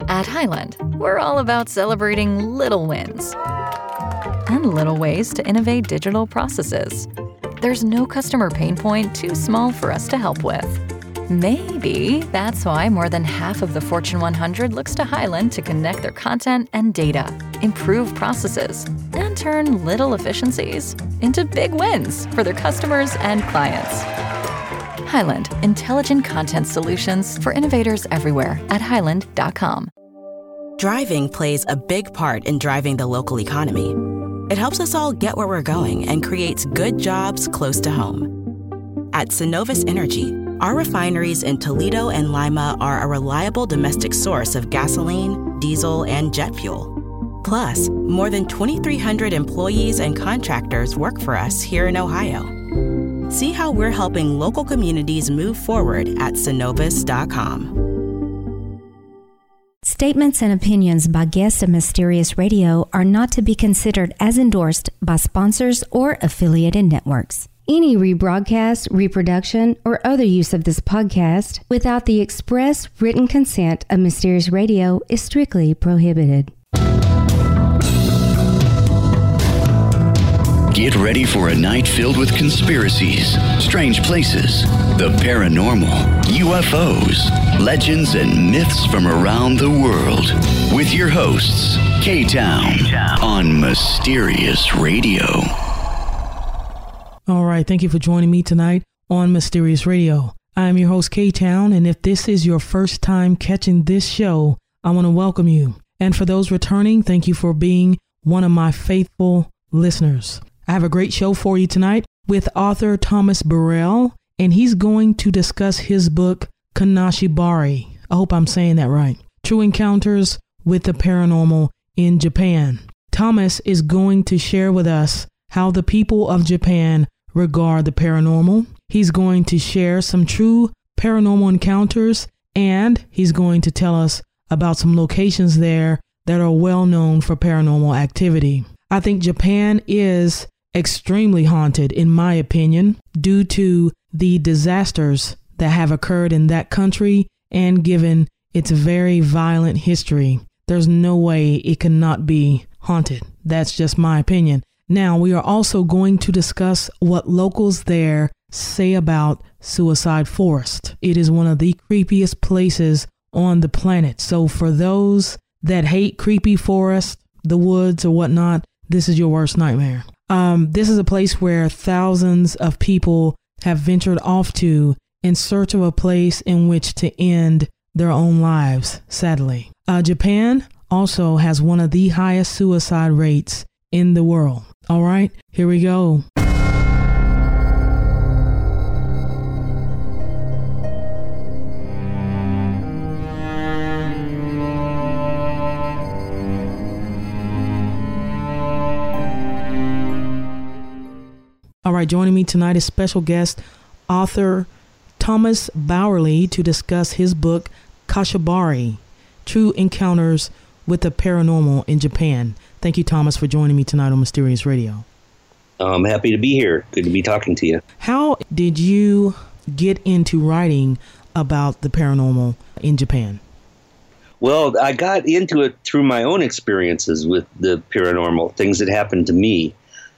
At Highland, we're all about celebrating little wins and little ways to innovate digital processes. There's no customer pain point too small for us to help with. Maybe that's why more than half of the Fortune 100 looks to Highland to connect their content and data, improve processes, and turn little efficiencies into big wins for their customers and clients. Highland, intelligent content solutions for innovators everywhere at highland.com. Driving plays a big part in driving the local economy. It helps us all get where we're going and creates good jobs close to home. At Synovus Energy, our refineries in Toledo and Lima are a reliable domestic source of gasoline, diesel, and jet fuel. Plus, more than 2,300 employees and contractors work for us here in Ohio. See how we're helping local communities move forward at Synovus.com. Statements and opinions by guests of Mysterious Radio are not to be considered as endorsed by sponsors or affiliated networks. Any rebroadcast, reproduction, or other use of this podcast without the express written consent of Mysterious Radio is strictly prohibited. Get ready for a night filled with conspiracies, strange places, the paranormal, UFOs, legends, and myths from around the world. With your hosts, K-Town, on Mysterious Radio. All right, thank you for joining me tonight on Mysterious Radio. I'm your host, K-Town, and if this is your first time catching this show, I want to welcome you. And for those returning, thank you for being one of my faithful listeners. I have a great show for you tonight with author Thomas Burrell, and he's going to discuss his book, Kanashibari. I hope I'm saying that right. True Encounters with the Paranormal in Japan. Thomas is going to share with us how the people of Japan regard the paranormal. He's going to share some true paranormal encounters, and he's going to tell us about some locations there that are well known for paranormal activity. I think Japan is extremely haunted, in my opinion, due to the disasters that have occurred in that country and given its very violent history. There's no way it cannot be haunted. That's just my opinion. Now, we are also going to discuss what locals there say about Suicide Forest. It is one of the creepiest places on the planet. So for those that hate creepy forests, the woods or whatnot, this is your worst nightmare. This is a place where thousands of people have ventured off to in search of a place in which to end their own lives, sadly. Japan also has one of the highest suicide rates in the world. All right, here we go. All right, joining me tonight is special guest, author Thomas Bowerly, to discuss his book, Kanashibari, True Encounters with the Paranormal in Japan. Thank you, Thomas, for joining me tonight on Mysterious Radio. I'm happy to be here. Good to be talking to you. How did you get into writing about the paranormal in Japan? Well, I got into it through my own experiences with the paranormal, things that happened to me.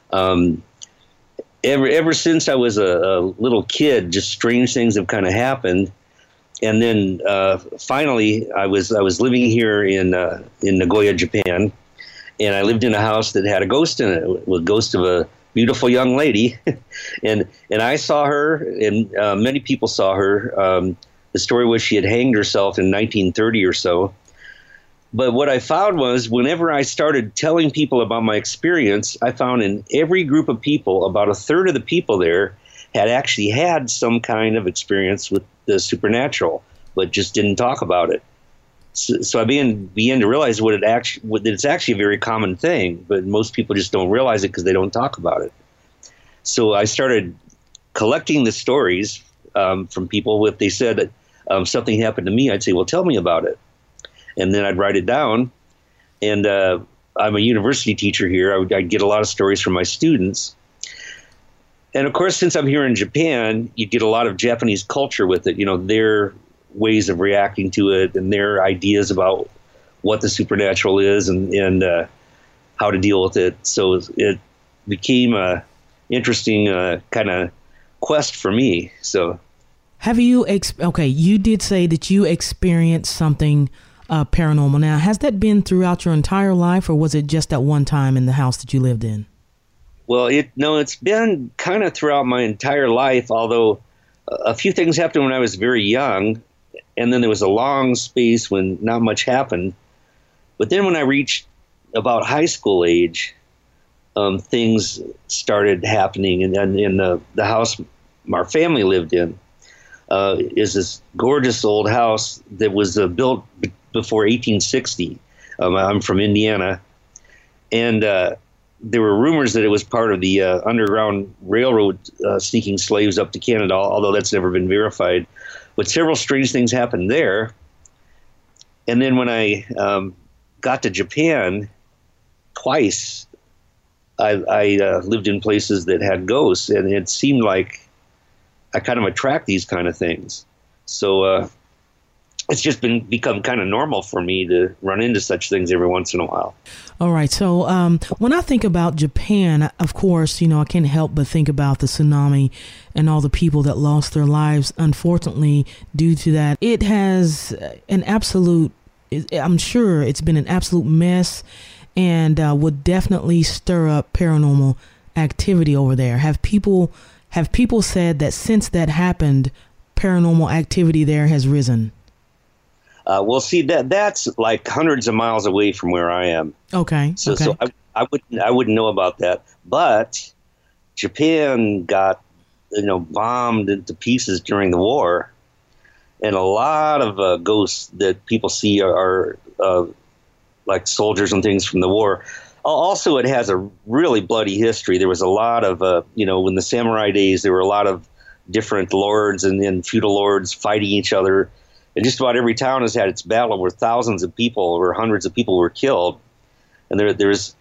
Ever since I was a little kid, just strange things have kind of happened. And then finally, I was living here in Nagoya, Japan, and I lived in a house that had a ghost in it, a ghost of a beautiful young lady, and I saw her, and many people saw her. The story was she had hanged herself in 1930 or so. But what I found was whenever I started telling people about my experience, I found in every group of people, about a third of the people there had actually had some kind of experience with the supernatural, but just didn't talk about it. So I began to realize that it's actually a very common thing, but most people just don't realize it because they don't talk about it. So I started collecting the stories from people. If they said that something happened to me, I'd say, well, tell me about it. And then I'd write it down. And I'm a university teacher here. I'd get a lot of stories from my students. And of course, since I'm here in Japan, you get a lot of Japanese culture with it, their ways of reacting to it and their ideas about what the supernatural is and how to deal with it. So it became a interesting kind of quest for me. So, have you? Okay, you did say that you experienced something paranormal. Now, has that been throughout your entire life, or was it just at one time in the house that you lived in? Well, it's been kind of throughout my entire life. Although a few things happened when I was very young, and then there was a long space when not much happened. But then when I reached about high school age, things started happening. And in the house our family lived in is this gorgeous old house that was built before 1860. I'm from Indiana. And there were rumors that it was part of the Underground Railroad sneaking slaves up to Canada, although that's never been verified. But several strange things happened there. And then when I got to Japan twice, I lived in places that had ghosts, and it seemed like I kind of attract these kind of things. So it's just become kind of normal for me to run into such things every once in a while. All right. So when I think about Japan, of course, I can't help but think about the tsunami and all the people that lost their lives, unfortunately, due to that. It has I'm sure it's been an absolute mess, and would definitely stir up paranormal activity over there. Have people said that since that happened, paranormal activity there has risen? Well, see, that's like hundreds of miles away from where I am. Okay. So I wouldn't know about that. But Japan got bombed into pieces during the war, and a lot of ghosts that people see are like soldiers and things from the war. Also, it has a really bloody history. There was a lot of, in the samurai days, there were a lot of different lords and feudal lords fighting each other. And just about every town has had its battle where thousands of people or hundreds of people were killed. And there's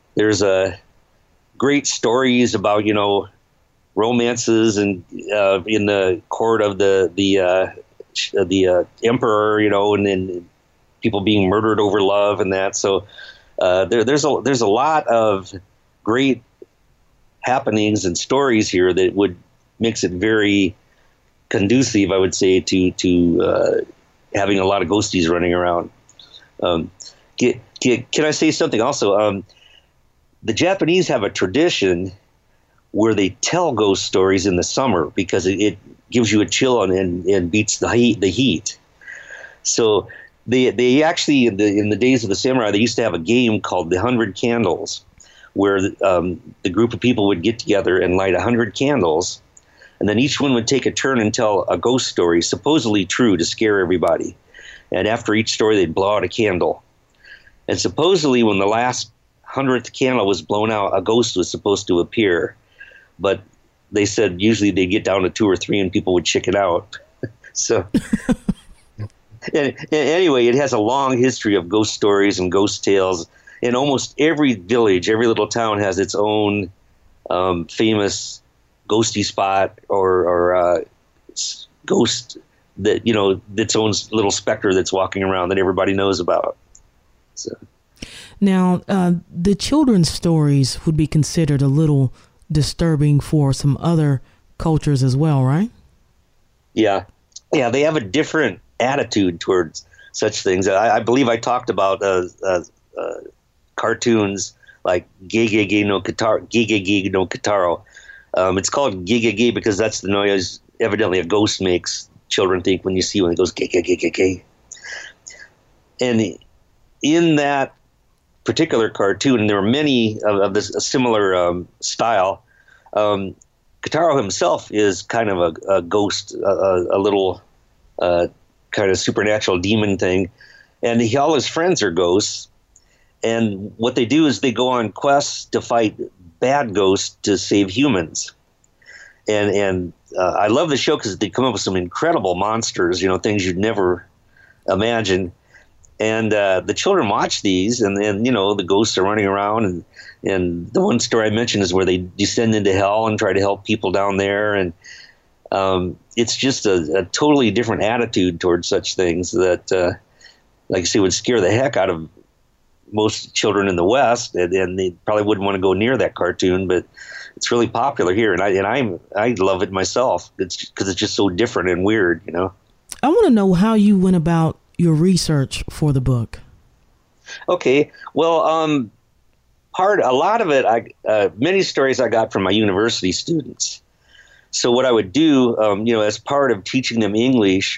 great stories about, romances and in the court of the emperor, and then people being murdered over love and that. So there's a lot of great happenings and stories here that would makes it very conducive, I would say, to having a lot of ghosties running around. Can I say something also? The Japanese have a tradition where they tell ghost stories in the summer because it gives you a chill and beats the heat. So they actually, in the days of the samurai, they used to have a game called the 100 Candles, where the group of people would get together and light 100 candles, and then each one would take a turn and tell a ghost story, supposedly true, to scare everybody. And after each story, they'd blow out a candle. And supposedly, when the last 100th candle was blown out, a ghost was supposed to appear. But they said usually they'd get down to 2 or 3 and people would chicken out. So... And anyway, it has a long history of ghost stories and ghost tales. And almost every village, every little town has its own famous ghosty spot or ghost that, its own little specter that's walking around that everybody knows about. So. Now, the children's stories would be considered a little disturbing for some other cultures as well, right? Yeah, they have a different attitude towards such things. I believe I talked about cartoons like Gegege no Kitaro. It's called Gegege because that's the noise evidently a ghost makes children think when it goes Gegege. And in that particular cartoon, and there were many of this a similar style, Kitaro himself is kind of a ghost, a little kind of supernatural demon thing, and all his friends are ghosts. And what they do is they go on quests to fight bad ghosts to save humans. And I love the show because they come up with some incredible monsters, things you'd never imagine. And the children watch these, and the ghosts are running around. And the one story I mentioned is where they descend into hell and try to help people down there. And it's just a totally different attitude towards such things that like I say, would scare the heck out of most children in the West, and they probably wouldn't want to go near that cartoon, but it's really popular here, and I love it myself. It's because it's just so different and weird, you know. I want to know how you went about your research for the book. Okay, well, a lot of it, many stories I got from my university students. So what I would do, as part of teaching them English,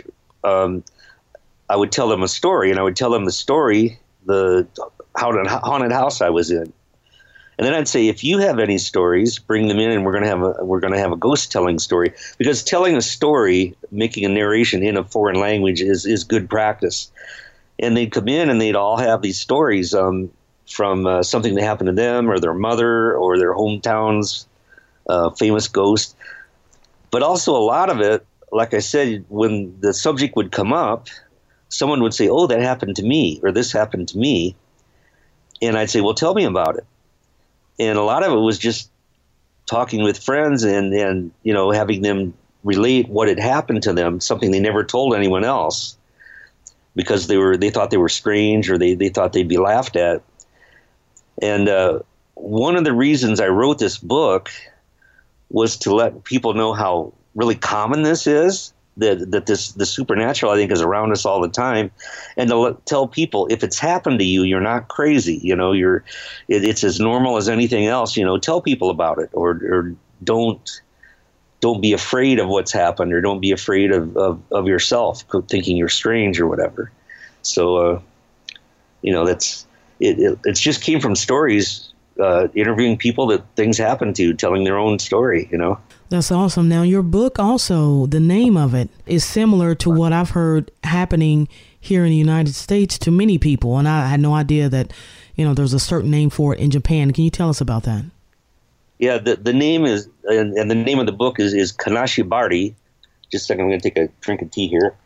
I would tell them a story, and I would tell them the story, the haunted house I was in. And then I'd say, if you have any stories, bring them in, and we're going to have a ghost telling story, because telling a story, making a narration in a foreign language is good practice. And they'd come in, and they'd all have these stories from something that happened to them, or their mother, or their hometown's famous ghost. But also a lot of it, like I said, when the subject would come up, someone would say, "Oh, that happened to me," or "This happened to me," and I'd say, "Well, tell me about it." And a lot of it was just talking with friends and having them relate what had happened to them, something they never told anyone else, because they thought they were strange, or they thought they'd be laughed at. And one of the reasons I wrote this book was to let people know how really common this is, that the supernatural, I think, is around us all the time, and to tell people, if it's happened to you, you're not crazy. It's as normal as anything else. Tell people about it, or don't be afraid of what's happened, or don't be afraid of yourself, thinking you're strange or whatever. So, that's it. It just came from stories, interviewing people that things happened to, telling their own story. That's awesome. Now, your book also, the name of it is similar to what I've heard happening here in the United States to many people. And I had no idea that, there's a certain name for it in Japan. Can you tell us about that? Yeah, the name is, and the name of the book is Kanashibari. Just a second, I'm going to take a drink of tea here.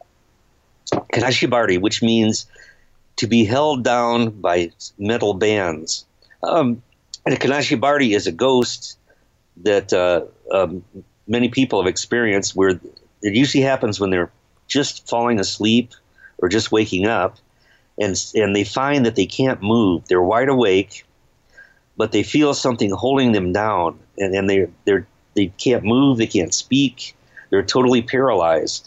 Kanashibari, which means to be held down by metal bands. And a Kanashibari is a ghost that many people have experienced, where it usually happens when they're just falling asleep or just waking up, and they find that they can't move. They're wide awake, but they feel something holding them down, and they can't move, they can't speak, they're totally paralyzed.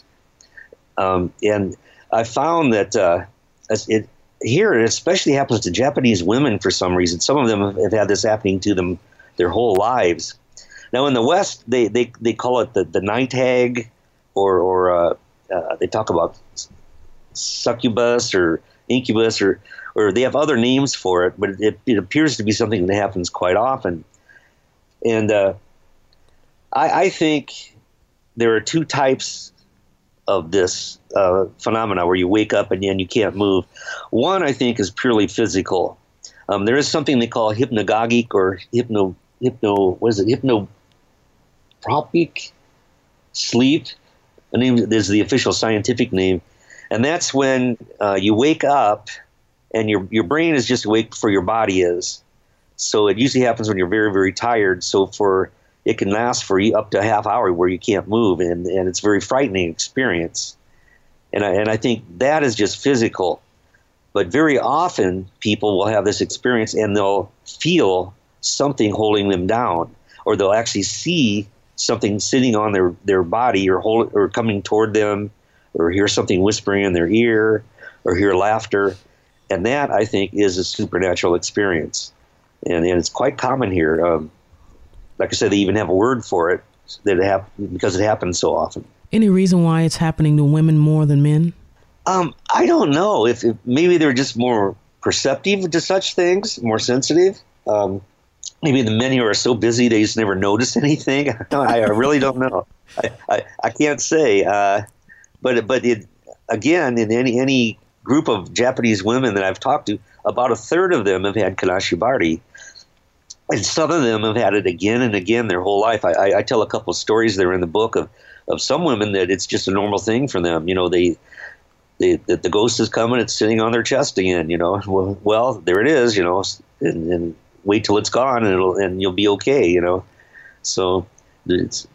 And I found that here it especially happens to Japanese women for some reason. Some of them have had this happening to them their whole lives. Now in the West, they call it the night hag, or they talk about succubus or incubus, or they have other names for it, but it appears to be something that happens quite often. And I think there are two types of this phenomena where you wake up and you can't move. One, I think, is purely physical. There is something they call hypnagogic or hypnotropic sleep. The name is the official scientific name, and that's when you wake up and your brain is just awake before your body is. So it usually happens when you're very, very tired. So it can last for up to a half hour where you can't move, and it's a very frightening experience. And I think that is just physical. But very often people will have this experience and they'll feel something holding them down, or they'll actually see something sitting on their body or coming toward them, or hear something whispering in their ear, or hear laughter. And that, I think, is a supernatural experience. And it's quite common here. Like I said, they even have a word for it because it happens so often. Any reason why it's happening to women more than men? I don't know. If maybe they're just more perceptive to such things, more sensitive. Maybe the men here are so busy they just never notice anything. I really don't know. I can't say. But again, in any group of Japanese women that I've talked to, about a third of them have had Kanashibari. And some of them have had it again and again their whole life. I tell a couple of stories that are in the book of some women that it's just a normal thing for them. The ghost is coming, it's sitting on their chest again, Well, there it is, and wait till it's gone and you'll be okay, So it's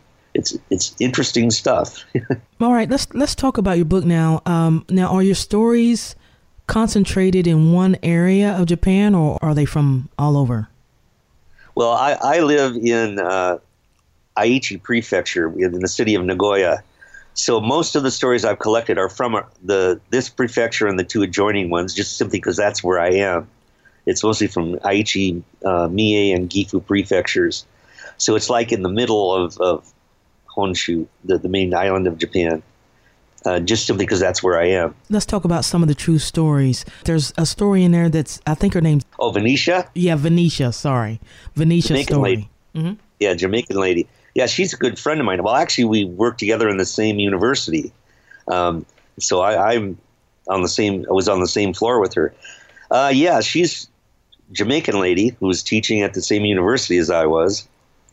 interesting stuff. All right, let's talk about your book now. Now, are your stories concentrated in one area of Japan, or are they from all over? Well, I live in Aichi Prefecture in the city of Nagoya. So most of the stories I've collected are from this prefecture and the two adjoining ones, just simply because that's where I am. It's mostly from Aichi, Mie, and Gifu prefectures. So it's like in the middle of Honshu, the main island of Japan, just simply because that's where I am. Let's talk about some of the true stories. There's a story in there that's, I think her name's... Oh, Venetia? Yeah, Venetia, sorry. Venetia Jamaican story. Lady. Mm-hmm. Yeah, Jamaican lady. Yeah, she's a good friend of mine. Well, actually, we worked together in the same university. So I was on the same floor with her. Yeah, she's a Jamaican lady who was teaching at the same university as I was.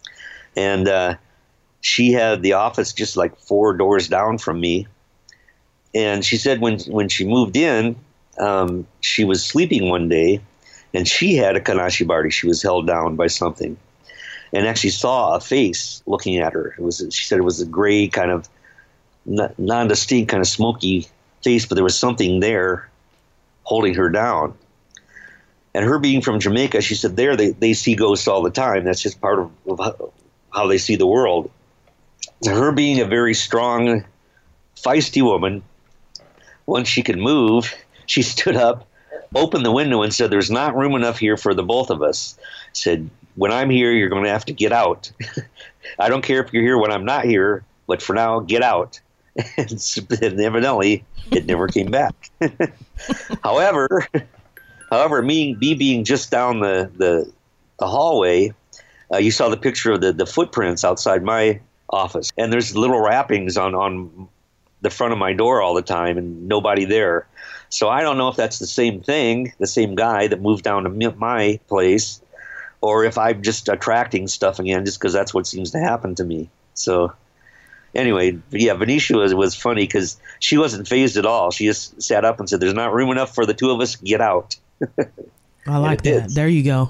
And she had the office just like 4 doors down from me. And she said when she moved in, she was sleeping one day, and she had a kanashibari. She was held down by something. And actually saw a face looking at her. She said it was a gray kind of non-distinct kind of smoky face, but there was something there holding her down. And her being from Jamaica, she said they see ghosts all the time. That's just part of how they see the world. Her being a very strong, feisty woman, once she could move, she stood up, opened the window, and said, "There's not room enough here for the both of us." Said, "When I'm here, you're going to have to get out. I don't care if you're here when I'm not here, but for now, get out." And evidently, it never came back. However, me being just down the hallway, you saw the picture of the footprints outside my office. And there's little wrappings on the front of my door all the time, and nobody there. So I don't know if that's the same thing, the same guy that moved down to my place, or if I'm just attracting stuff again just because that's what seems to happen to me. So anyway, yeah, Venetia was funny because she wasn't phased at all. She just sat up and said, "There's not room enough for the two of us. Get out." I like that. There you go.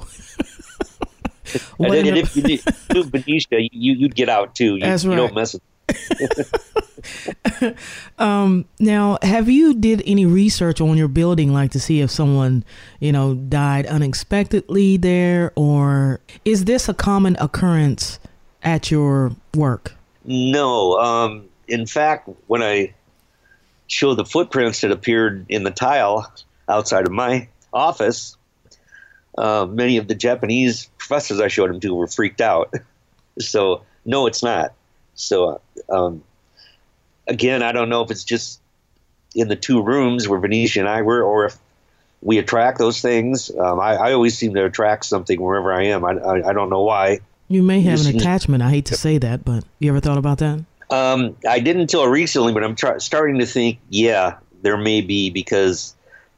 And if you knew Venetia, you'd get out too. That's right. You don't mess with Now, have you did any research on your building, like to see if someone, died unexpectedly there, or is this a common occurrence at your work? No. In fact, when I showed the footprints that appeared in the tile outside of my office, many of the Japanese professors I showed them to were freaked out. So, no, it's not. So, again, I don't know if it's just in the 2 rooms where Venetia and I were, or if we attract those things. I always seem to attract something wherever I am. I don't know why. You may have an attachment. I hate to say that, but you ever thought about that? I didn't until recently, but I'm starting to think, yeah, there may be, because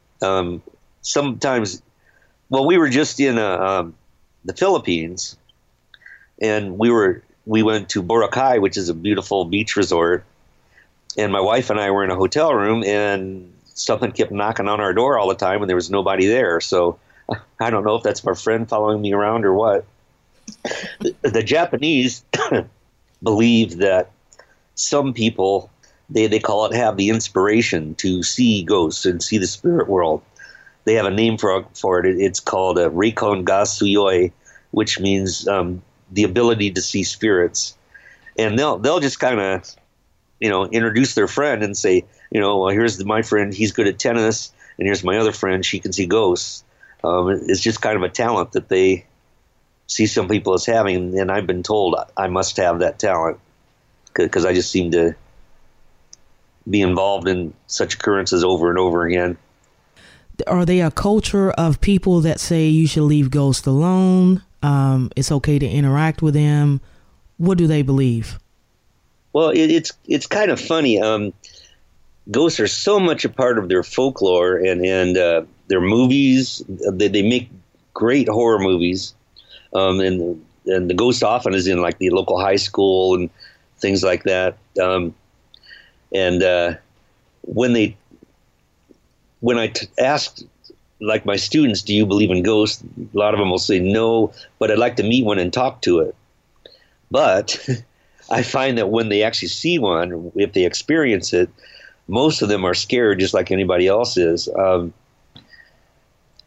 sometimes, well, we were just in the Philippines, and we went to Boracay, which is a beautiful beach resort, and my wife and I were in a hotel room, and something kept knocking on our door all the time, and there was nobody there. So I don't know if that's my friend following me around or what. The Japanese believe that some people, they call it, have the inspiration to see ghosts and see the spirit world. They have a name for it. It's called Reikon ga Suyoi, which means the ability to see spirits. And they'll just kind of, introduce their friend and say, well, here's my friend, he's good at tennis, and here's my other friend, she can see ghosts. It's just kind of a talent that they see some people as having, and I've been told I must have that talent because I just seem to be involved in such occurrences over and over again. Are they a culture of people that say you should leave ghosts alone? It's okay to interact with them. What do they believe? Well, it's kind of funny. Ghosts are so much a part of their folklore and their movies. They make great horror movies, and the ghost often is in like the local high school and things like that. When I ask, like, my students, do you believe in ghosts? A lot of them will say no, but I'd like to meet one and talk to it. But I find that when they actually see one, if they experience it, most of them are scared just like anybody else is.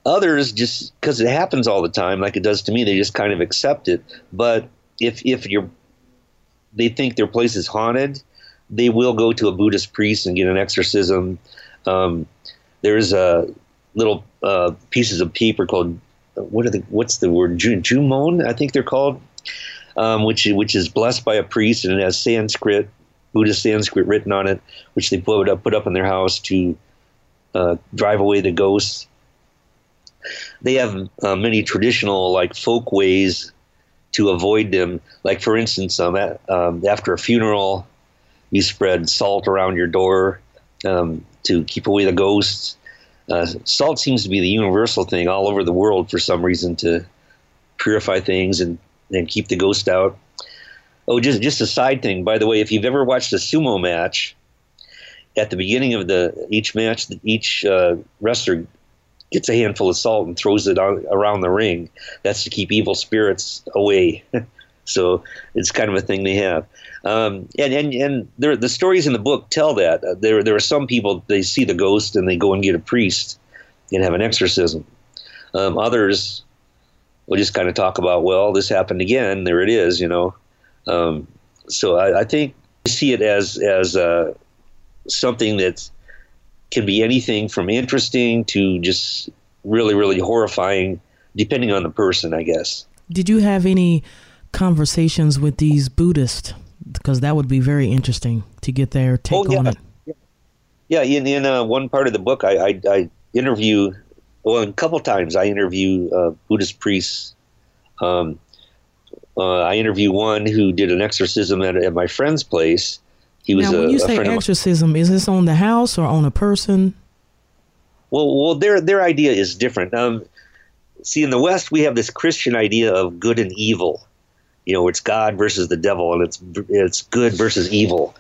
Others, just because it happens all the time, like it does to me, they just kind of accept it. But if they think their place is haunted, they will go to a Buddhist priest and get an exorcism. There's little pieces of paper called what's the word? Jumon, I think they're called, which is blessed by a priest, and it has Sanskrit, Buddhist Sanskrit written on it, which they put up in their house to drive away the ghosts. They have many traditional, like, folk ways to avoid them. Like, for instance, after a funeral, you spread salt around your door to keep away the ghosts. Salt seems to be the universal thing all over the world for some reason, to purify things and keep the ghost out. Oh, just a side thing, by the way, if you've ever watched a sumo match, at the beginning of each match, each wrestler gets a handful of salt and throws it around the ring. That's to keep evil spirits away. So it's kind of a thing they have. And the stories in the book tell that. There are some people, they see the ghost and they go and get a priest and have an exorcism. Others will just kind of talk about, well, this happened again. There it is, So I think I see it as something that can be anything from interesting to just really, really horrifying, depending on the person, I guess. Did you have any conversations with these Buddhists? Because that would be very interesting to get their take on it. Yeah, in one part of the book, I interview, a couple times I interview Buddhist priests. I interview one who did an exorcism at my friend's place. He was when you say exorcism, is this on the house or on a person? Well, their idea is different. See, in the West, we have this Christian idea of good and evil. It's God versus the devil, and it's good versus evil.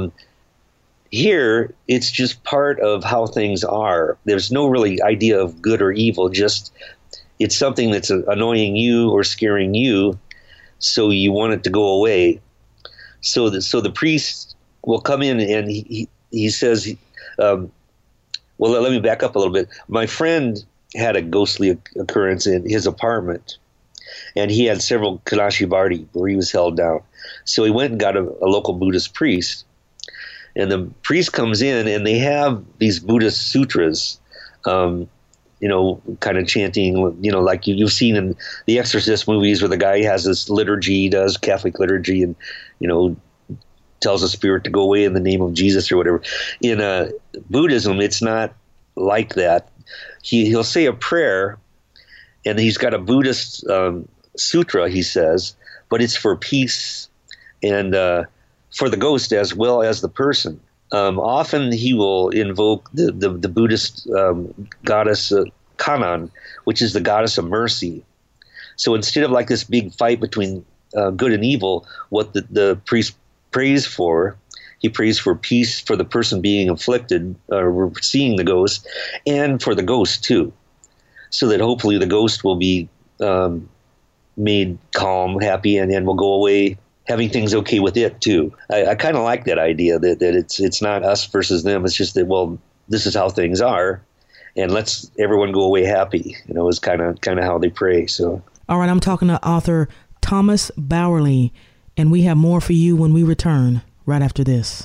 Here, it's just part of how things are. There's no really idea of good or evil. Just it's something that's annoying you or scaring you, so you want it to go away. So the priest will come in and he says, well, let me back up a little bit. My friend had a ghostly occurrence in his apartment, and he had several Kanashibari where he was held down. So he went and got a local Buddhist priest, and the priest comes in and they have these Buddhist sutras, kind of chanting, like you've seen in the Exorcist movies where the guy has this liturgy, does Catholic liturgy, and, tells a spirit to go away in the name of Jesus or whatever. In Buddhism, it's not like that. He'll say a prayer, and he's got a Buddhist sutra, he says, but it's for peace and for the ghost as well as the person. Often he will invoke the Buddhist goddess Kannon, which is the goddess of mercy. So instead of like this big fight between good and evil, what the priest prays for, he prays for peace for the person being afflicted or seeing the ghost, and for the ghost too, so that hopefully the ghost will be made calm, happy, and will go away having things okay with it too. I kind of like that idea that it's not us versus them. It's just that, well, this is how things are, and let's everyone go away happy. Is kind of how they pray. So, all right, I'm talking to author Thomas Bauerle, and we have more for you when we return right after this.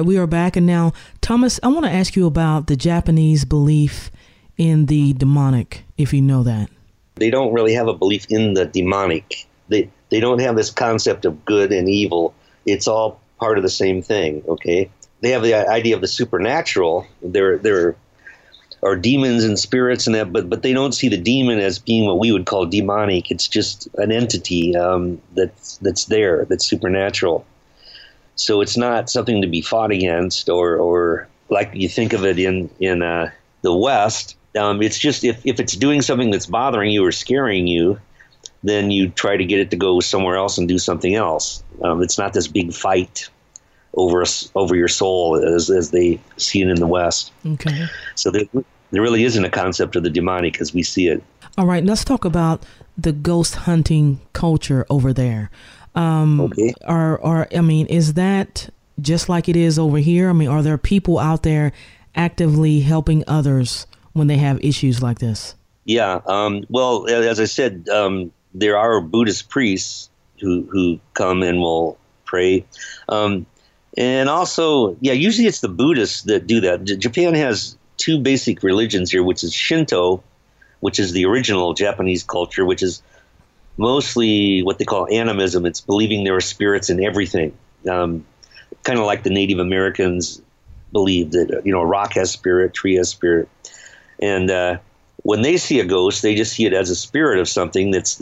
right, we are back. And now, Thomas, I want to ask you about the Japanese belief in the demonic, if you know that. They don't really have a belief in the demonic. They don't have this concept of good and evil. It's all part of the same thing, okay? They have the idea of the supernatural. There are demons and spirits and that, but they don't see the demon as being what we would call demonic. It's just an entity that's there, that's supernatural. So it's not something to be fought against, or like you think of it in the West. It's just if it's doing something that's bothering you or scaring you, then you try to get it to go somewhere else and do something else. It's not this big fight over your soul as they see it in the West. Okay. So there really isn't a concept of the demonic as we see it. All right, let's talk about the ghost hunting culture over there. Okay. Is that just like it is over here? I mean, are there people out there actively helping others when they have issues like this? Yeah. Well, as I said, there are Buddhist priests who come and will pray. And also, usually it's the Buddhists that do that. Japan has two basic religions here, which is Shinto, which is the original Japanese culture, which is mostly what they call animism. It's believing there are spirits in everything. Kind of like the Native Americans believe that, a rock has spirit, tree has spirit. And when they see a ghost, they just see it as a spirit of something that's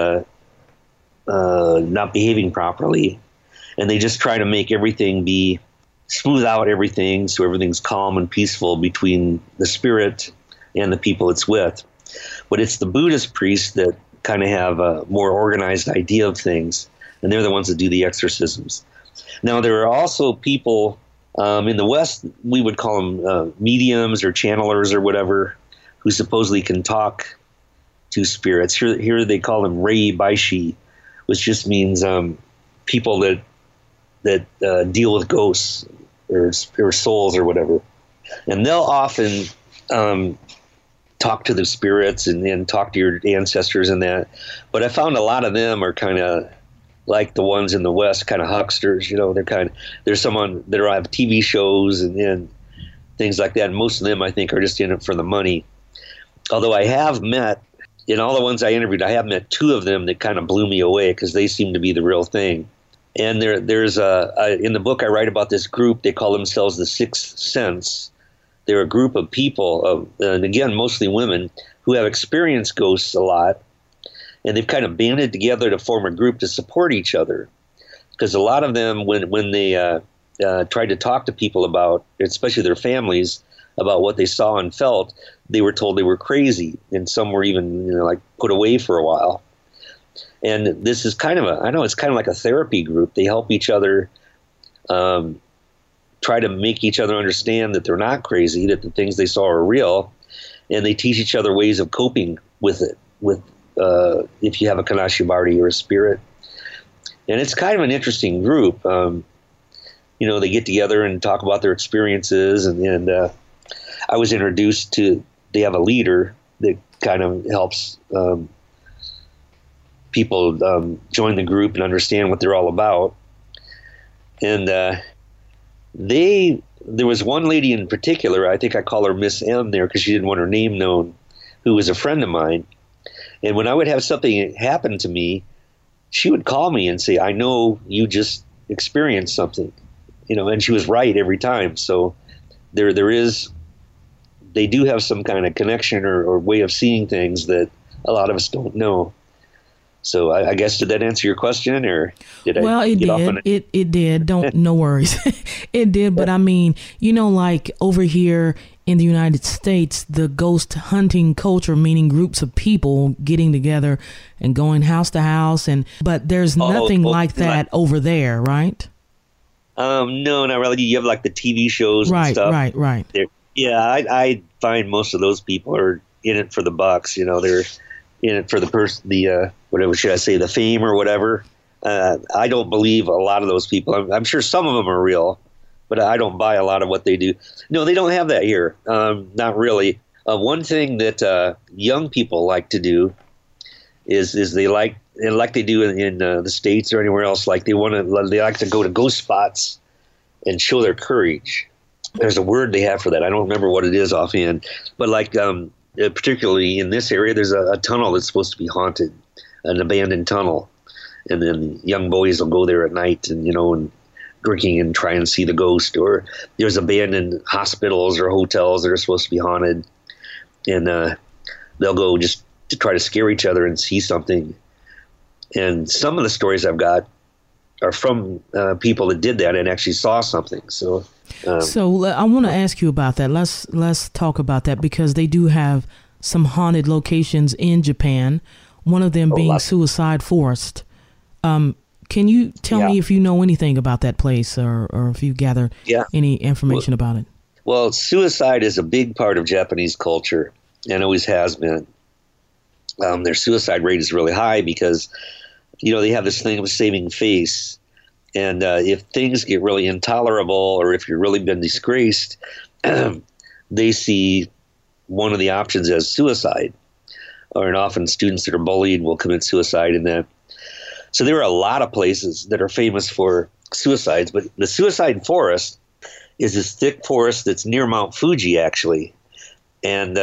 not behaving properly. And they just try to make everything smooth out everything so everything's calm and peaceful between the spirit and the people it's with. But it's the Buddhist priests that kind of have a more organized idea of things, and they're the ones that do the exorcisms. Now, there are also people in the West, we would call them mediums or channelers or whatever, who supposedly can talk to spirits. Here they call them rei baishi, which just means people that deal with ghosts or souls or whatever. And they'll often talk to the spirits and talk to your ancestors and that. But I found a lot of them are kind of like the ones in the West, kind of hucksters. There's someone that have TV shows and things like that. And most of them, I think, are just in it for the money. Although I have met, in all the ones I interviewed, I have met two of them that kind of blew me away because they seem to be the real thing. And there's in the book I write about this group. They call themselves the Sixth Sense. They're a group of people, and again, mostly women, who have experienced ghosts a lot. And they've kind of banded together to form a group to support each other. Because a lot of them, when they tried to talk to people about, especially their families, about what they saw and felt, they were told they were crazy. And some were even, put away for a while. And this is it's kind of like a therapy group. They help each other try to make each other understand that they're not crazy, that the things they saw are real, and they teach each other ways of coping with it, if you have a Kanashibari or a spirit. And it's kind of an interesting group. They get together and talk about their experiences, and I was introduced to, they have a leader that kind of helps people join the group and understand what they're all about. And there was one lady in particular, I think I call her Miss M there because she didn't want her name known, who was a friend of mine. And when I would have something happen to me, she would call me and say, I know you just experienced something, and she was right every time. So they do have some kind of connection or way of seeing things that a lot of us don't know. So I guess, did that answer your question, or did I? Well, it did. It did. No worries. It did. But I mean, like over here in the United States, the ghost hunting culture, meaning groups of people getting together and going house to house, but there's nothing like that over there, right? No, not really. You have like the TV shows and stuff. Right. I find most of those people are in it for the bucks. They're in it for whatever should I say, the fame or whatever. I don't believe a lot of those people. I'm sure some of them are real, but I don't buy a lot of what they do. No, they don't have that here. Not really. One thing that young people like to do is they like they do in the States or anywhere else. Like they like to go to ghost spots and show their courage. There's a word they have for that. I don't remember what it is offhand, but like particularly in this area, there's a tunnel that's supposed to be haunted, an abandoned tunnel, and then young boys will go there at night and and drinking and try and see the ghost. Or there's abandoned hospitals or hotels that are supposed to be haunted, and they'll go just to try to scare each other and see something. And some of the stories I've got are from people that did that and actually saw something. So I want to ask you about that. Let's talk about that, because they do have some haunted locations in Japan. One of them being Suicide Forest. Can you tell me if you know anything about that place, or if you gathered any information about it? Well, suicide is a big part of Japanese culture and always has been. Their suicide rate is really high because, they have this thing of saving face. And if things get really intolerable, or if you've really been disgraced, they see one of the options as suicide. And often students that are bullied will commit suicide in that. So there are a lot of places that are famous for suicides, but the Suicide Forest is this thick forest that's near Mount Fuji, actually. And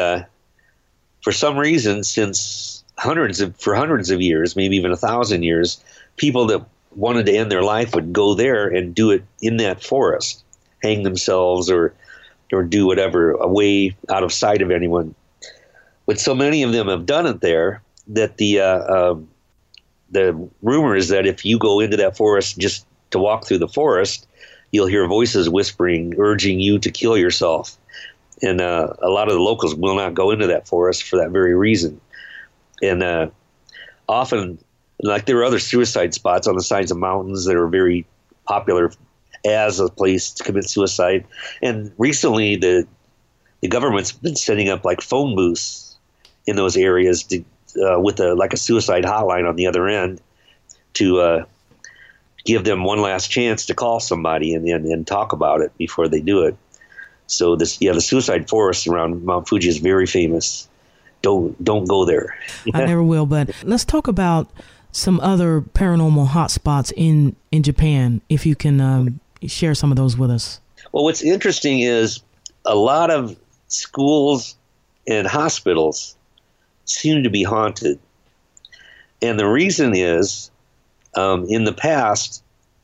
for some reason, since hundreds of years, maybe even 1,000 years, people that wanted to end their life would go there and do it in that forest, hang themselves or do whatever, away out of sight of anyone. But so many of them have done it there that the rumor is that if you go into that forest just to walk through the forest, you'll hear voices whispering, urging you to kill yourself. And a lot of the locals will not go into that forest for that very reason. And often, like, there are other suicide spots on the sides of mountains that are very popular as a place to commit suicide. And recently, the government's been setting up like phone booths in those areas to, with a suicide hotline on the other end to give them one last chance to call somebody and talk about it before they do it. So the Suicide Forest around Mount Fuji is very famous. Don't go there. I never will. But let's talk about some other paranormal hotspots in Japan, if you can share some of those with us. Well, what's interesting is a lot of schools and hospitals seem to be haunted. And the reason is, in the past,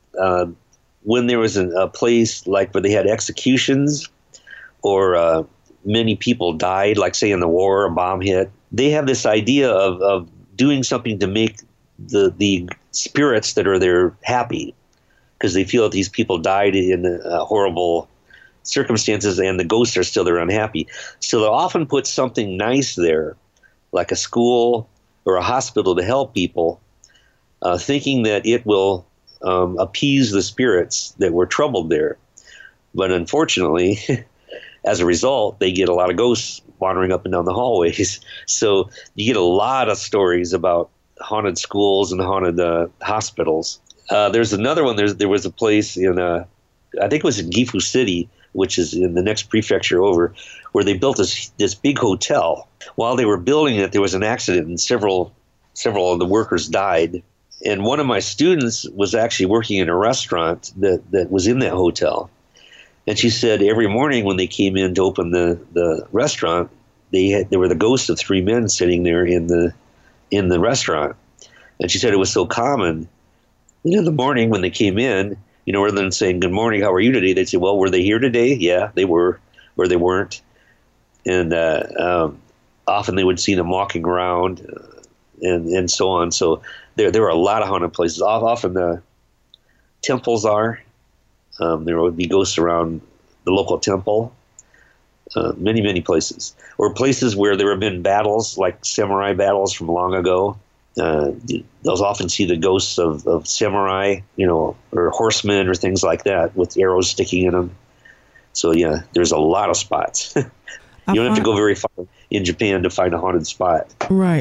when there was a place like where they had executions or many people died, like say in the war, a bomb hit, they have this idea of doing something to make the spirits that are there happy, because they feel that these people died in horrible circumstances and the ghosts are still there unhappy. So they'll often put something nice there, like a school or a hospital, to help people, thinking that it will appease the spirits that were troubled there. But unfortunately, as a result, they get a lot of ghosts wandering up and down the hallways. So you get a lot of stories about haunted schools and haunted hospitals. There's another one. There was a place in, I think it was in Gifu City, which is in the next prefecture over, where they built this big hotel. While they were building it, there was an accident and several of the workers died. And one of my students was actually working in a restaurant that was in that hotel. And she said every morning when they came in to open the restaurant, there were the ghosts of 3 men sitting there in the restaurant. And she said it was so common. In the morning when they came in, rather than saying, "Good morning, how are you today?" they'd say, "Well, were they here today?" "Yeah, they were," or they weren't. And often they would see them walking around and so on. So there are a lot of haunted places. Often the temples are. There would be ghosts around the local temple. Many, many places. Or places where there have been battles, like samurai battles from long ago. They'll often see the ghosts of samurai, or horsemen or things like that with arrows sticking in them. So, yeah, there's a lot of spots. You don't have to go very far in Japan to find a haunted spot. Right.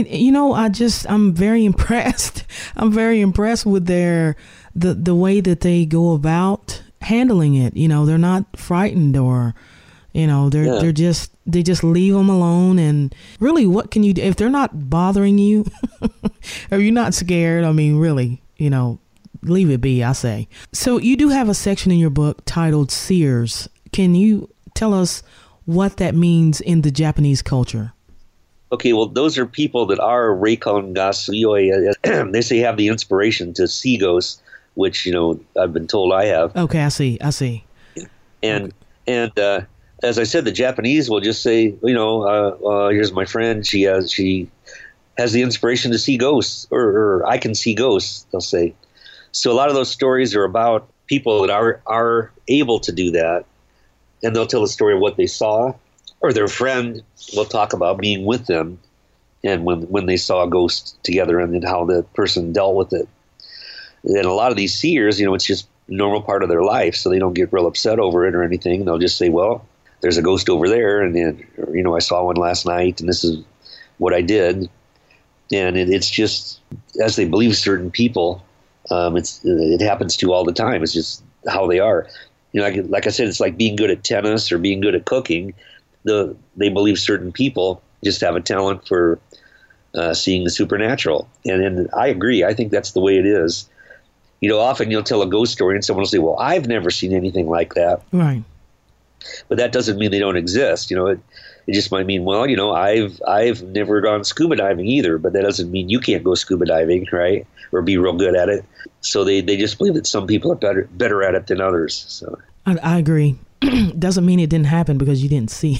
I'm very impressed. I'm very impressed with the way that they go about handling it. They're not frightened or, they just leave them alone. And really, what can you do if they're not bothering you? Are you not scared? I mean, really, leave it be, I say. So you do have a section in your book titled Seers. Can you tell us what that means in the Japanese culture? Okay, well, those are people that are Reikon ga Suyoi. They say have the inspiration to see ghosts, which, I've been told I have. Okay, I see. And as I said, the Japanese will just say, here's my friend. She has the inspiration to see ghosts, or I can see ghosts, they'll say. So a lot of those stories are about people that are able to do that, and they'll tell a story of what they saw, or their friend will talk about being with them and when they saw a ghost together and then how the person dealt with it. And a lot of these seers, it's just a normal part of their life, so they don't get real upset over it or anything. They'll just say, well, there's a ghost over there, and then, I saw one last night, and this is what I did. And it's just, as they believe certain people, it happens to all the time. It's just how they are. Like I said, it's like being good at tennis or being good at cooking. They believe certain people just have a talent for seeing the supernatural. And I agree. I think that's the way it is. Often you'll tell a ghost story and someone will say, well, I've never seen anything like that. Right. But that doesn't mean they don't exist. It just might mean, well, I've never gone scuba diving either, but that doesn't mean you can't go scuba diving, right? Or be real good at it. So they just believe that some people are better at it than others. So I agree. Doesn't mean it didn't happen because you didn't see.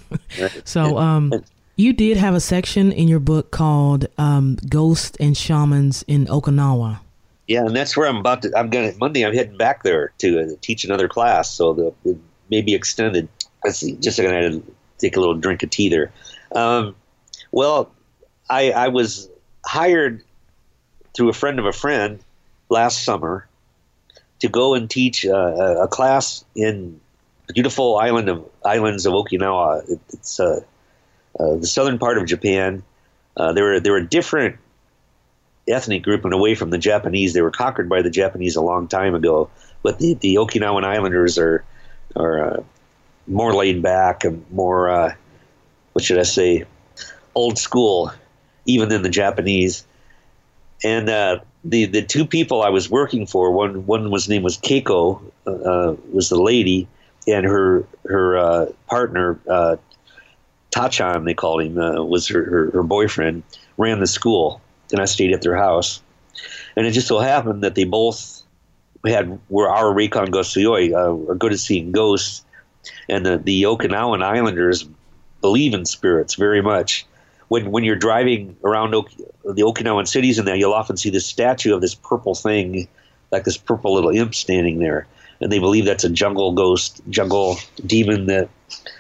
So you did have a section in your book called Ghosts and Shamans in Okinawa. Yeah, and that's where Monday I'm heading back there to teach another class, so it may be extended. Let's see, just a second, I had to take a little drink of tea there. Well, I was hired through a friend of a friend last summer to go and teach a class in the beautiful islands of Okinawa. It's the southern part of Japan. They were a different ethnic group and away from the Japanese. They were conquered by the Japanese a long time ago, but the Okinawan Islanders are more laid back and more, old school, even than the Japanese. And the two people I was working for, one was name was Keiko, was the lady, and her partner, Tachan, they called him, was her boyfriend, ran the school. And I stayed at their house. And it just so happened that they both were our Reikon ga Suyoi, are good at seeing ghosts. And the Okinawan Islanders believe in spirits very much. When you're driving around the Okinawan cities and that, you'll often see this statue of this purple thing, like this purple little imp standing there. And they believe that's a jungle ghost, jungle demon that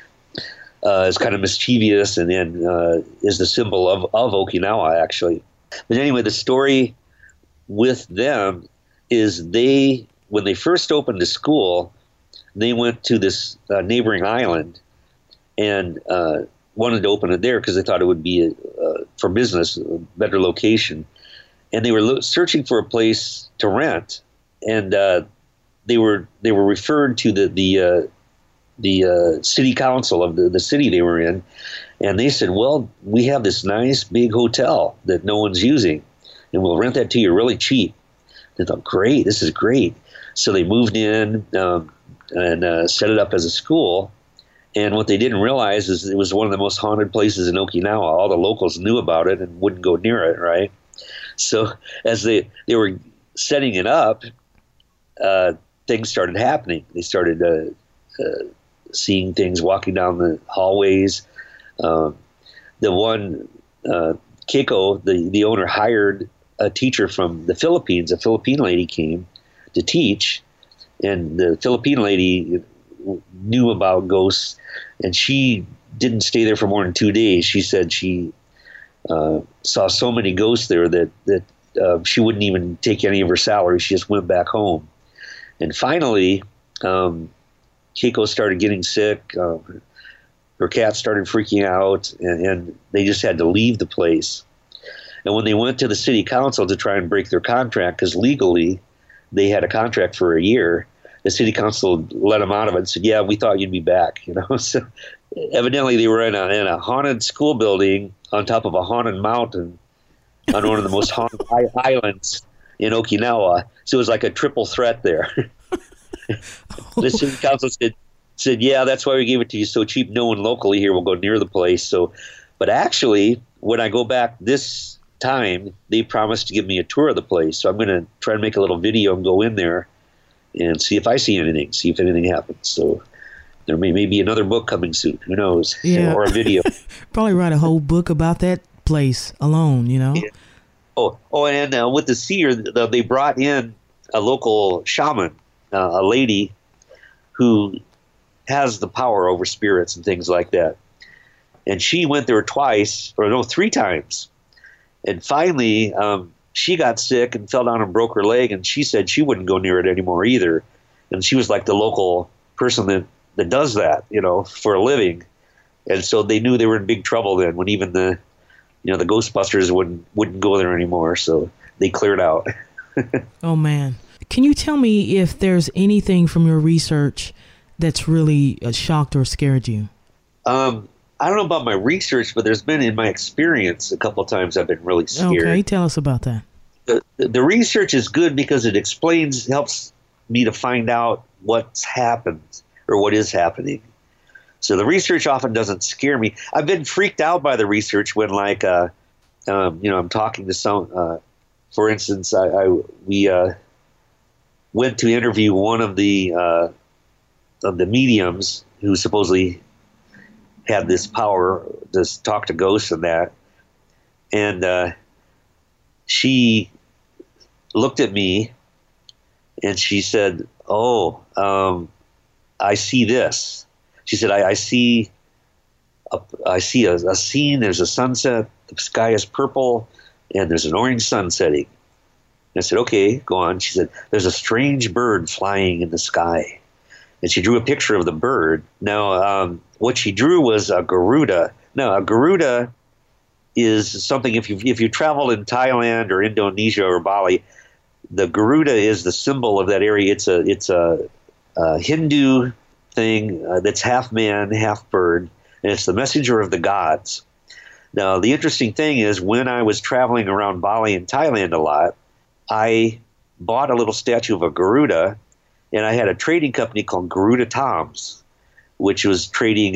is kind of mischievous and then is the symbol of Okinawa, actually. But anyway, the story with them is when they first opened the school, they went to this neighboring island and wanted to open it there because they thought it would be for business, a better location. And they were searching for a place to rent, and they were referred to the city council of the city they were in. And they said, well, we have this nice big hotel that no one's using, and we'll rent that to you really cheap. They thought, great, this is great. So they moved in and set it up as a school. And what they didn't realize is it was one of the most haunted places in Okinawa. All the locals knew about it and wouldn't go near it, right? So as they were setting it up, things started happening. They started seeing things walking down the hallways. The one, Keiko, the owner, hired a teacher from the Philippines. A Philippine lady came to teach, and the Philippine lady knew about ghosts, and she didn't stay there for more than 2 days. She said she saw so many ghosts there that she wouldn't even take any of her salary. She just went back home. And finally, Keiko started getting sick. Her cat started freaking out, and they just had to leave the place. And when they went to the city council to try and break their contract, because legally they had a contract for a year, the city council let them out of it and said, yeah, we thought you'd be back. So evidently they were in a haunted school building on top of a haunted mountain on one of the most haunted islands. in Okinawa. So it was like a triple threat there. The city council said, yeah, that's why we gave it to you so cheap. No one locally here will go near the place. So, but actually, when I go back this time, they promised to give me a tour of the place. So I'm going to try to make a little video and go in there and see if I see anything, see if anything happens. So there may be another book coming soon. Who knows? Yeah. Or a video. Probably write a whole book about that place alone, you know? Yeah. Oh, and with the seer, they brought in a local shaman, a lady who has the power over spirits and things like that. And she went there three times. And finally, she got sick and fell down and broke her leg, and she said she wouldn't go near it anymore either. And she was like the local person that does that, you know, for a living. And so they knew they were in big trouble then, when even the Ghostbusters wouldn't go there anymore. So they cleared out. Oh, man. Can you tell me if there's anything from your research that's really shocked or scared you? I don't know about my research, but there's been, in my experience, a couple of times I've been really scared. Okay, tell us about that. The research is good because it helps me to find out what's happened or what is happening. So the research often doesn't scare me. I've been freaked out by the research when, like, I'm talking to some. For instance, we went to interview one of the mediums who supposedly had this power to talk to ghosts and that. And she looked at me and she said, I see this. She said, I see a scene. There's a sunset. The sky is purple and there's an orange sun setting. And I said, okay, go on. She said, there's a strange bird flying in the sky. And she drew a picture of the bird. Now, what she drew was a Garuda. Now, a Garuda is something, if you travel in Thailand or Indonesia or Bali, the Garuda is the symbol of that area. It's a Hindu thing that's half man, half bird, and it's the messenger of the gods. Now, the interesting thing is, when I was traveling around Bali and Thailand a lot, I bought a little statue of a Garuda, and I had a trading company called Garuda Toms, which was trading,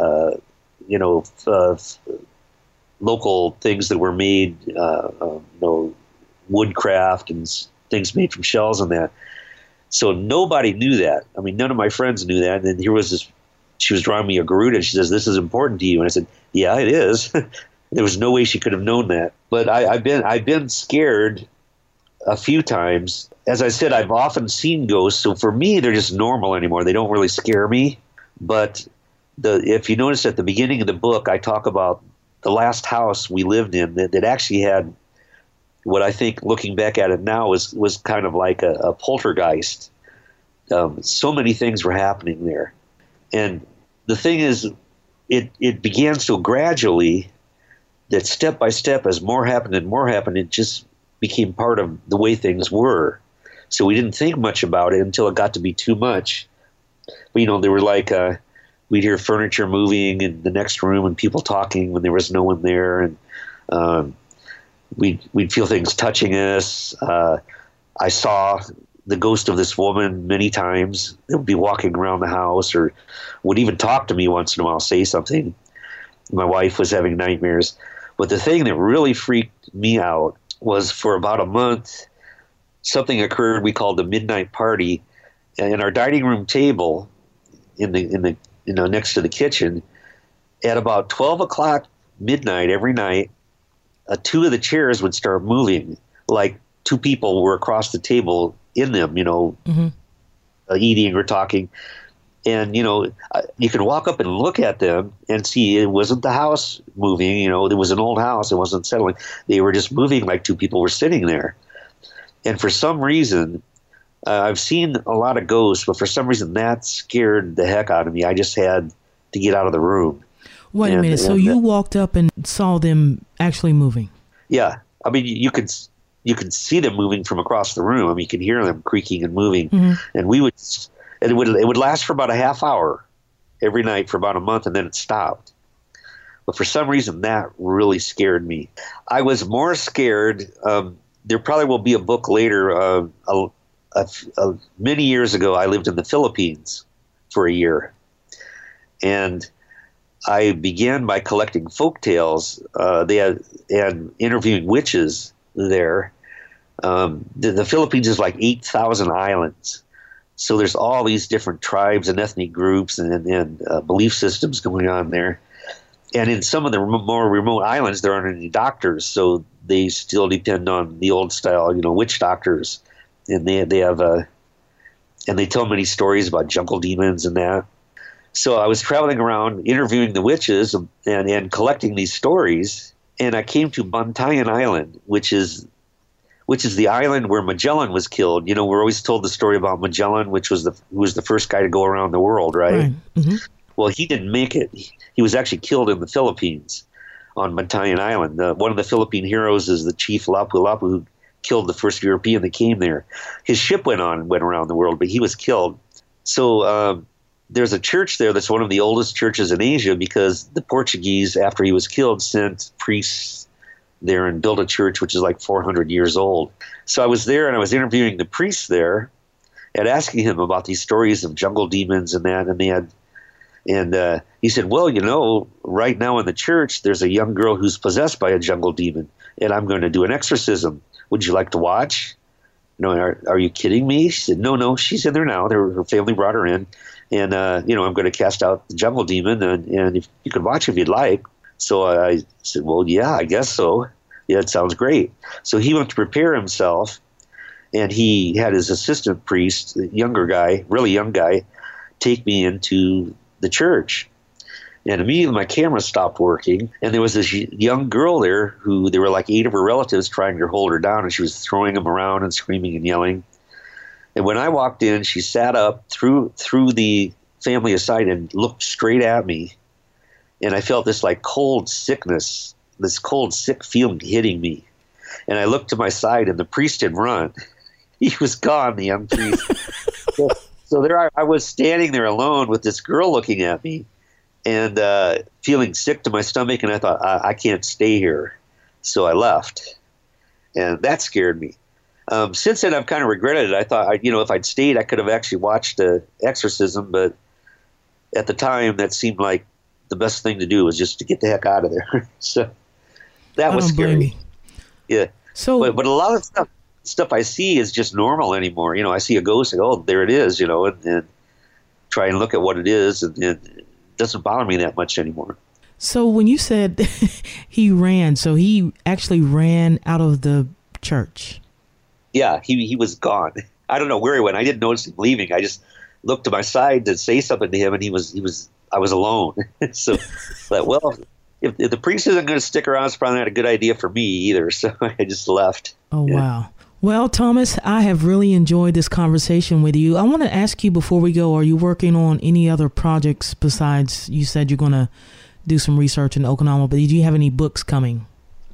local things that were made, woodcraft and things made from shells and that. So nobody knew that. I mean, none of my friends knew that. And then here was this, she was drawing me a Garuda, and she says, this is important to you. And I said, yeah, it is. There was no way she could have known that. But I've been scared a few times. As I said, I've often seen ghosts, so for me, they're just normal anymore. They don't really scare me. But if you notice at the beginning of the book, I talk about the last house we lived in that actually had what I think, looking back at it now, was kind of like a poltergeist. So many things were happening there. And the thing is, it began so gradually that step by step, as more happened, it just became part of the way things were. So we didn't think much about it until it got to be too much. But, there were like, we'd hear furniture moving in the next room and people talking when there was no one there. And we'd feel things touching us. I saw the ghost of this woman many times. They would be walking around the house or would even talk to me once in a while, say something. My wife was having nightmares. But the thing that really freaked me out was, for about a month, something occurred we called the midnight party. In our dining room table, in the next to the kitchen, at about 12 o'clock midnight every night, two of the chairs would start moving, like two people were across the table in them, eating or talking. And, you could walk up and look at them and see it wasn't the house moving. It was an old house. It wasn't settling. They were just moving like two people were sitting there. And for some reason, I've seen a lot of ghosts, but for some reason that scared the heck out of me. I just had to get out of the room. Wait a minute. So you walked up and saw them actually moving? Yeah. I mean, you could see them moving from across the room. I mean, you could hear them creaking and moving. Mm-hmm. And it would last for about a half hour every night for about a month, and then it stopped. But for some reason, that really scared me. I was more scared there probably will be a book later. Many years ago, I lived in the Philippines for a year, and I began by collecting folk tales and interviewing witches there. The Philippines is like 8,000 islands. So there's all these different tribes and ethnic groups and belief systems going on there. And in some of the more remote islands, there aren't any doctors, so they still depend on the old style, witch doctors. And they have and they tell many stories about jungle demons and that. So I was traveling around interviewing the witches and collecting these stories, and I came to Bantayan Island, which is the island where Magellan was killed. We're always told the story about Magellan, who was the first guy to go around the world, right? Mm-hmm. Well, he didn't make it. He was actually killed in the Philippines on Bantayan Island. One of the Philippine heroes is the chief Lapu-Lapu, who killed the first European that came there. His ship went around the world, but he was killed. So there's a church there that's one of the oldest churches in Asia, because the Portuguese, after he was killed, sent priests there and built a church which is like 400 years old. So I was there and I was interviewing the priests there and asking him about these stories of jungle demons and that, and he said, well, right now in the church there's a young girl who's possessed by a jungle demon, and I'm going to do an exorcism. Would you like to watch? Are you kidding me? She said, no, she's in there now. Her family brought her in, and I'm going to cast out the jungle demon, and if you could watch if you'd like. So I said, well, yeah, I guess so. Yeah, it sounds great. So he went to prepare himself, and he had his assistant priest, really young guy, take me into the church. And immediately my camera stopped working, and there was this young girl there who there were like 8 of her relatives trying to hold her down, and she was throwing them around and screaming and yelling. And when I walked in, she sat up, threw the family aside, and looked straight at me. And I felt this like cold sickness, this cold sick feeling hitting me. And I looked to my side, and the priest had run. He was gone, the young priest. So there I was standing there alone with this girl looking at me, and feeling sick to my stomach, and I thought, I can't stay here. So I left, and that scared me. Since then, I've kind of regretted it. I thought, if I'd stayed, I could have actually watched the exorcism, but at the time, that seemed like the best thing to do was just to get the heck out of there. So that was scary. Yeah. So, but a lot of stuff I see is just normal anymore. I see a ghost, and there it is, and try and look at what it is, and it doesn't bother me that much anymore. So when you said he ran, so he actually ran out of the church? Yeah, he was gone. I don't know where he went. I didn't notice him leaving. I just looked to my side to say something to him, and I was alone. So, but if the priest isn't going to stick around, it's probably not a good idea for me either. So I just left. Oh, yeah. Wow. Well, Thomas, I have really enjoyed this conversation with you. I want to ask you before we go, are you working on any other projects besides, you said you're going to do some research in Okinawa, but do you have any books coming?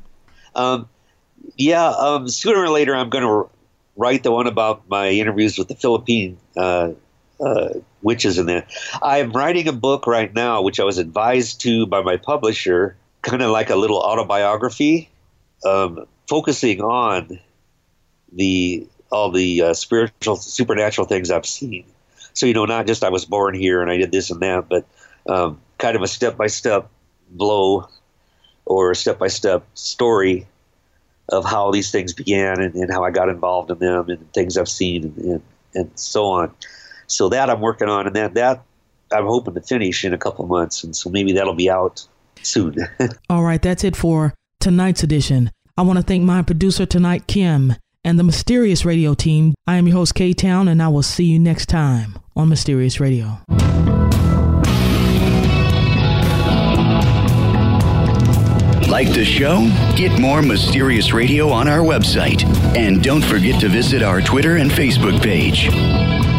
Sooner or later I'm going to write the one about my interviews with the Philippine witches in that. I'm writing a book right now, which I was advised to by my publisher, kind of like a little autobiography, focusing on all the spiritual, supernatural things I've seen. So, not just I was born here and I did this and that, but kind of a step-by-step blow or a step-by-step story of how these things began and how I got involved in them and things I've seen and so on. So that I'm working on, and that I'm hoping to finish in a couple of months, and so maybe that'll be out soon. All right, that's it for tonight's edition. I want to thank my producer tonight, Kim, and the Mysterious Radio team. I am your host, K-Town, and I will see you next time on Mysterious Radio. Like the show? Get more Mysterious Radio on our website. And don't forget to visit our Twitter and Facebook page.